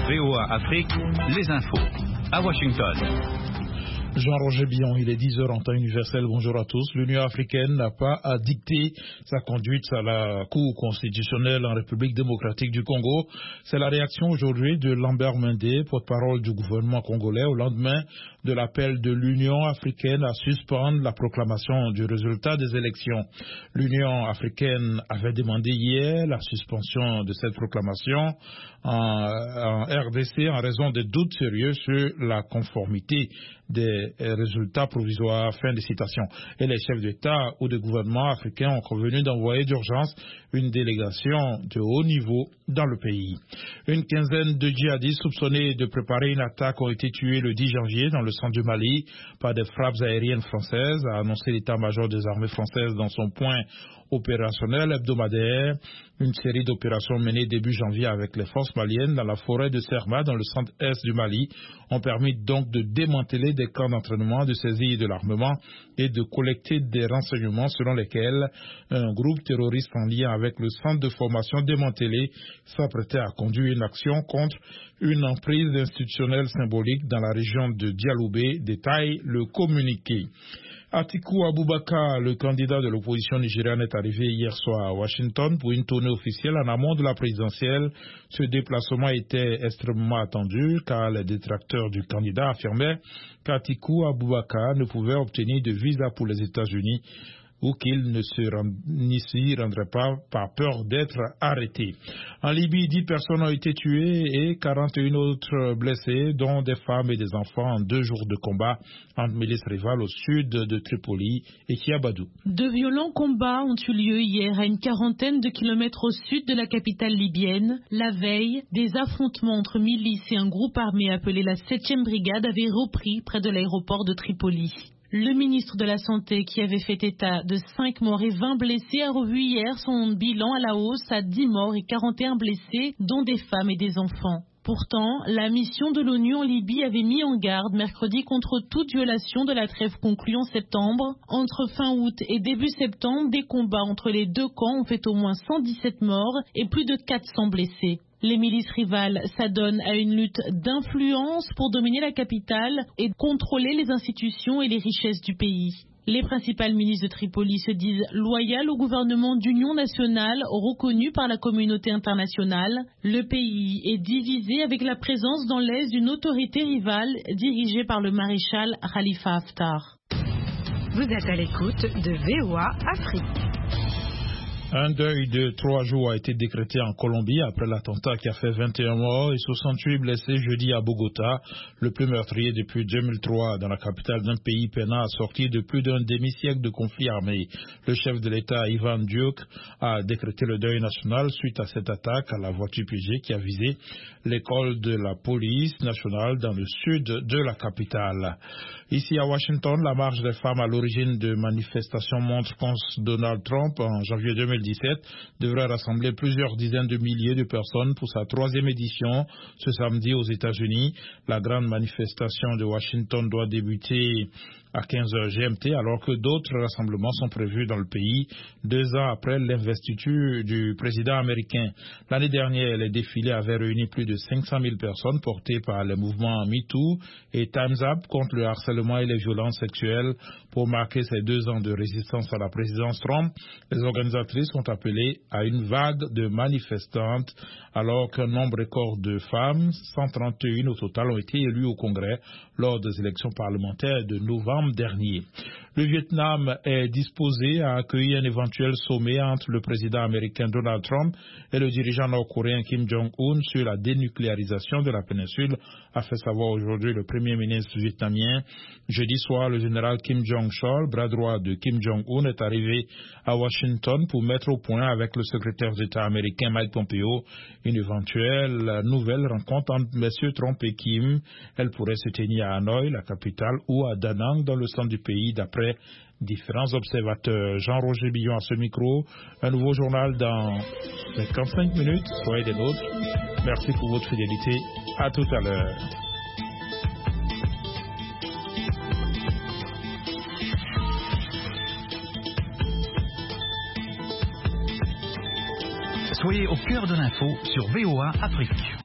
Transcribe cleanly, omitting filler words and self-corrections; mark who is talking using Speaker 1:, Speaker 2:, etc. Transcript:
Speaker 1: VOA Afrique, les infos. À Washington.
Speaker 2: Jean-Roger Billon, il est 10h en temps universel. Bonjour à tous. L'Union africaine n'a pas à dicter sa conduite à la Cour constitutionnelle en République démocratique du Congo. C'est la réaction aujourd'hui de Lambert Mende, porte-parole du gouvernement congolais, au lendemain de l'appel de l'Union africaine à suspendre la proclamation du résultat des élections. L'Union africaine avait demandé hier la suspension de cette proclamation en RDC en raison des doutes sérieux sur la conformité des résultats provisoires. Fin de citation. Et les chefs d'État ou de gouvernement africains ont convenu d'envoyer d'urgence une délégation de haut niveau dans le pays. Une quinzaine de djihadistes soupçonnés de préparer une attaque ont été tués le 10 janvier dans le centre du Mali par des frappes aériennes françaises, a annoncé l'état-major des armées françaises dans son point opérationnel hebdomadaire. Une série d'opérations menées début janvier avec les forces maliennes dans la forêt de Serma, dans le centre-est du Mali, ont permis donc de démanteler des camps d'entraînement, de saisir de l'armement et de collecter des renseignements selon lesquels un groupe terroriste en lien avec le centre de formation démantelé s'apprêtait à conduire une action contre une emprise institutionnelle symbolique dans la région de Dialoubé, détaille le communiqué. Atiku Abubakar, le candidat de l'opposition nigériane, est arrivé hier soir à Washington pour une tournée officielle en amont de la présidentielle. Ce déplacement était extrêmement attendu car les détracteurs du candidat affirmaient qu'Atiku Abubakar ne pouvait obtenir de visa pour les États-Unis ou qu'il ne s'y rendrait pas par peur d'être arrêté. En Libye, 10 personnes ont été tuées et 41 autres blessées, dont des femmes et des enfants en 2 jours de combat entre milices rivales au sud de Tripoli et Kiabadou.
Speaker 3: De violents combats ont eu lieu hier à une quarantaine de kilomètres au sud de la capitale libyenne. La veille, des affrontements entre milices et un groupe armé appelé la 7e brigade avaient repris près de l'aéroport de Tripoli. Le ministre de la Santé, qui avait fait état de 5 morts et 20 blessés, a revu hier son bilan à la hausse à 10 morts et 41 blessés, dont des femmes et des enfants. Pourtant, la mission de l'ONU en Libye avait mis en garde mercredi contre toute violation de la trêve conclue en septembre. Entre fin août et début septembre, des combats entre les deux camps ont fait au moins 117 morts et plus de 400 blessés. Les milices rivales s'adonnent à une lutte d'influence pour dominer la capitale et contrôler les institutions et les richesses du pays. Les principales milices de Tripoli se disent loyales au gouvernement d'union nationale reconnu par la communauté internationale. Le pays est divisé avec la présence dans l'est d'une autorité rivale dirigée par le maréchal Khalifa Haftar.
Speaker 4: Vous êtes à l'écoute de VOA Afrique.
Speaker 2: Un deuil de 3 jours a été décrété en Colombie après l'attentat qui a fait 21 morts et 68 blessés jeudi à Bogota, le plus meurtrier depuis 2003 dans la capitale d'un pays peinant à sortir de plus d'un demi-siècle de conflit armé. Le chef de l'État, Ivan Duque, a décrété le deuil national suite à cette attaque à la voiture piégée qui a visé l'école de la police nationale dans le sud de la capitale. Ici à Washington, la marche des femmes à l'origine de manifestations montre contre Donald Trump en janvier 2017 devrait rassembler plusieurs dizaines de milliers de personnes pour sa 3e édition ce samedi aux États-Unis. La grande manifestation de Washington doit débuter à 15h GMT alors que d'autres rassemblements sont prévus dans le pays 2 ans après l'investiture du président américain. L'année dernière, les défilés avaient réuni plus de 500 000 personnes portés par les mouvements MeToo et Time's Up contre le harcèlement et les violences sexuelles. Pour marquer ces 2 ans de résistance à la présidence Trump, les organisatrices ont appelé à une vague de manifestantes alors qu'un nombre record de femmes, 131 au total, ont été élues au Congrès lors des élections parlementaires de novembre dernier. Le Vietnam est disposé à accueillir un éventuel sommet entre le président américain Donald Trump et le dirigeant nord-coréen Kim Jong-un sur la dénucléarisation de la péninsule, a fait savoir aujourd'hui le premier ministre vietnamien. Jeudi soir, le général Kim Jong-chol, bras droit de Kim Jong-un, est arrivé à Washington pour mettre au point avec le secrétaire d'État américain Mike Pompeo une éventuelle nouvelle rencontre entre M. Trump et Kim. Elle pourrait se tenir à Hanoï, la capitale, ou à Da Nang, dans le centre du pays, d'après différents observateurs. Jean-Roger Billon à ce micro. Un nouveau journal dans 55 minutes. Soyez des nôtres. Merci pour votre fidélité. À tout à l'heure.
Speaker 1: Soyez au cœur de l'info sur VOA Afrique.